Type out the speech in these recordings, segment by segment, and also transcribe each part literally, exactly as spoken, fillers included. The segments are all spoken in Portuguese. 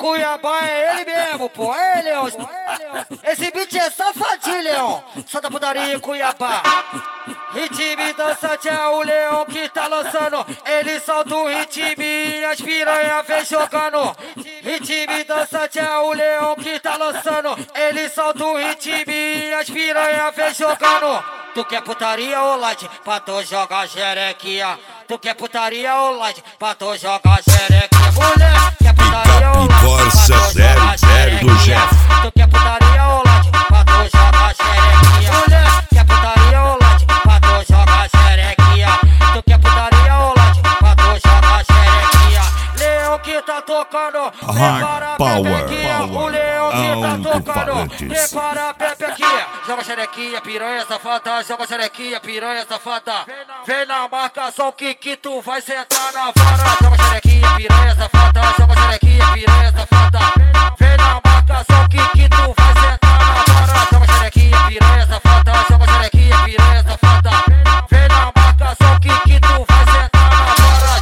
Cuiabá é ele mesmo, pô, é ele, Leão. Esse beat é safadinho, Leão. Santa putaria em Cuiabá. Ritmo dançante é o Leão que tá lançando. Ele solta o ritmo e as piranha vem jogando. Ritmo dançante é o Leão que tá lançando. Ele solta o ritmo e as piranha vem jogando. Tu quer putaria ou light pra tu jogar xerequinha? Tu quer putaria ou light pra tu jogar xerequinha? Mulher, quer putaria ou light pra tu jogar xerequinha? Tu quer putaria ou light pra tu jogar xerequinha? Mulher, quer putaria ou light pra tu jogar xerequinha? Tu quer putaria ou light pra tu jogar xerequinha? Leão que tá tocando, prepara a pepequinha. O Leão que tá tocando, prepara a pepequinha. Joga xerequinha, piranha safada, joga xerequinha, piranha safada. Vem na marcação que que tu vai sentar na vara. Joga xerequinha, piranha safada, joga xerequinha, piranha safada. Vem na marcação que que tu vai sentar na vara. Joga xerequinha, piranha safada, joga xerequinha, piranha safada. Vem na marcação que que tu vai sentar na vara.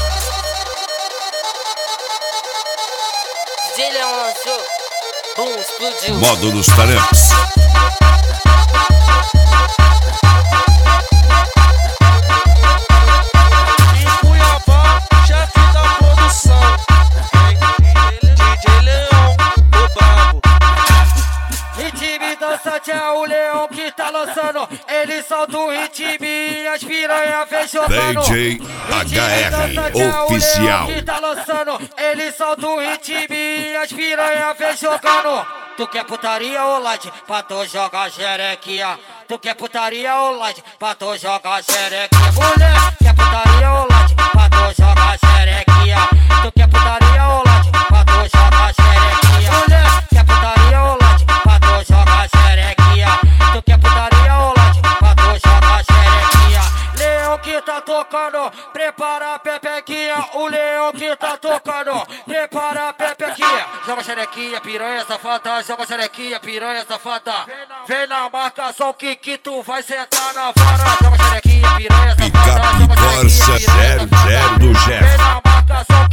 D J Leão lançou, bum, explodiu. Modo dos talentos. É o Leão que tá lançando. Ele solta o ritmo e as piranha vem jogando. D J H R oficial. É o Leão que tá lançando. Ele solta o ritmo e as piranha vem jogando. Tu quer putaria ou light pra tu jogar xerequinha? Tu quer putaria ou light pra tu jogar xerequinha? Mulher, quer putaria ou light pra tu jogar xerequinha? Tu quer putaria ou light pra tu jogar xerequinha? Mulher, quer putaria ou light pra tu jogar xerequinha? Tu quer putaria ou light pra tu jogar xerequinha? Leão que tá tocando, prepara a pepequinha. O Leão que tá tocando, prepara a pepequinha. Joga xerequinha, piranha safada, joga xerequinha, piranha safada. Vem na marcação que que tu vai sentar na vara. Joga xerequinha, piranha safada, Picape Corsa zero zero do Jeff. Vem na marcação